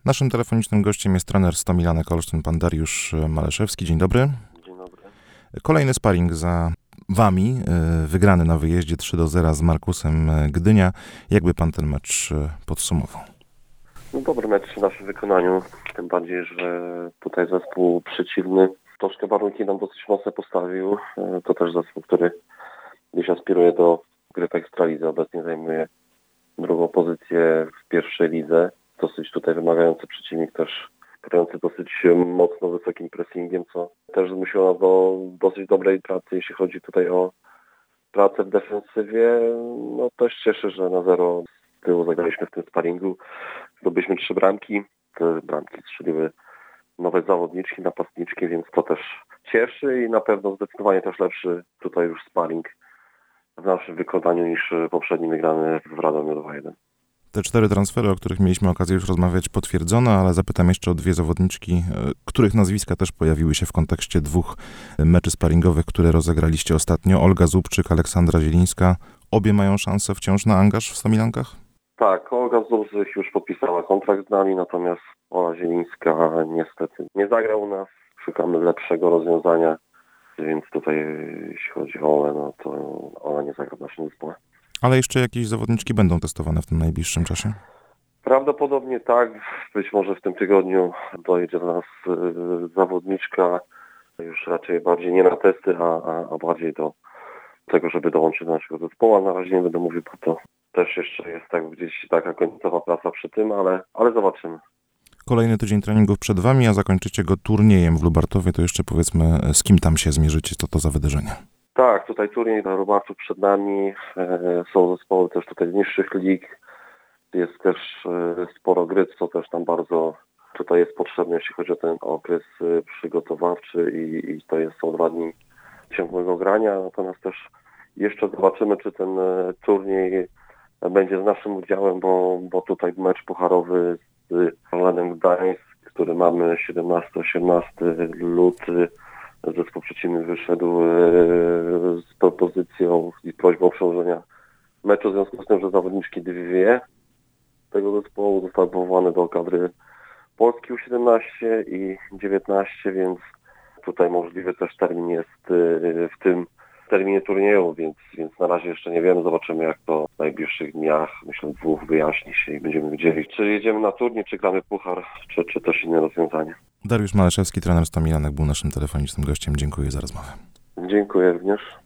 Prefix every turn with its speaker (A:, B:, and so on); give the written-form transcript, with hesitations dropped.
A: Naszym telefonicznym gościem jest trener Stomilanek Olsztyn, pan Dariusz Maleszewski. Dzień dobry.
B: Dzień dobry.
A: Kolejny sparring za wami, wygrany na wyjeździe 3-0 z Markusem Gdynia. Jakby pan ten mecz podsumował?
B: No, dobry mecz w naszym wykonaniu, tym bardziej, że tutaj zespół przeciwny troszkę warunki nam dosyć mocno postawił. To też zespół, który gdzieś aspiruje do gry w Ekstralidze. Obecnie zajmuje drugą pozycję w pierwszej lidze. Dosyć tutaj wymagający przeciwnik, też grający dosyć mocno wysokim pressingiem, co też zmusiło nas do dosyć dobrej pracy, jeśli chodzi tutaj o pracę w defensywie. No też cieszę, że na 0 z tyłu zagraliśmy w tym sparingu. Zdobyliśmy 3 bramki. Te bramki strzeliły nowe zawodniczki, napastniczki, więc to też cieszy i na pewno zdecydowanie też lepszy tutaj już sparing w naszym wykonaniu niż poprzedni wygrany w Radomiu 2-1.
A: Te 4 transfery, o których mieliśmy okazję już rozmawiać, potwierdzono, ale zapytam jeszcze o 2 zawodniczki, których nazwiska też pojawiły się w kontekście 2 meczy sparingowych, które rozegraliście ostatnio. Olga Zubczyk, Aleksandra Zielińska. Obie mają szansę wciąż na angaż w Stomilankach?
B: Tak, Olga Zubczyk już podpisała kontrakt z nami, natomiast Ola Zielińska niestety nie zagra u nas. Szukamy lepszego rozwiązania, więc tutaj jeśli chodzi o Olę, no to ona nie zagra w naszym zespole.
A: Ale jeszcze jakieś zawodniczki będą testowane w tym najbliższym czasie?
B: Prawdopodobnie tak. Być może w tym tygodniu dojedzie do nas zawodniczka już raczej bardziej nie na testy, a bardziej do tego, żeby dołączyć do naszego zespołu. Na razie nie będę mówił, bo to też jeszcze jest tak gdzieś taka końcowa praca przy tym, ale zobaczymy.
A: Kolejny tydzień treningów przed wami, a zakończycie go turniejem w Lubartowie. To jeszcze powiedzmy, z kim tam się zmierzycie, co to za wydarzenie?
B: Tak, tutaj turniej na Lubartów przed nami. Są zespoły też tutaj z niższych lig. Jest też sporo gry, co też tam bardzo tutaj jest potrzebne, jeśli chodzi o ten okres przygotowawczy i to są 2 dni ciągłego grania. Natomiast też jeszcze zobaczymy, czy ten turniej będzie z naszym udziałem, bo tutaj mecz pucharowy z Orlenem Gdańsk, który mamy 17-18 luty. Zespół przeciwny wyszedł z propozycją i prośbą przełożenia meczu w związku z tym, że zawodniczki dwie tego zespołu zostały powołane do kadry Polski U17 i 19, więc tutaj możliwy też termin jest w tym terminie turnieju, więc na razie jeszcze nie wiemy. Zobaczymy, jak to w najbliższych dniach, myślę 2, wyjaśni się i będziemy wiedzieli, czy jedziemy na turniej, czy gramy puchar, czy też inne rozwiązanie.
A: Dariusz Maleszewski, trener Stomilanek, był naszym telefonicznym gościem. Dziękuję za rozmowę.
B: Dziękuję również.